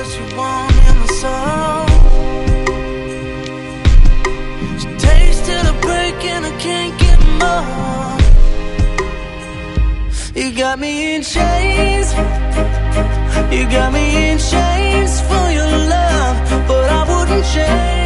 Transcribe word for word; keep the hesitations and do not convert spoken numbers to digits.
what you want in the soul. She takes till the break and I can't get more. You got me in chains, you got me in chains for your love, but I wouldn't change.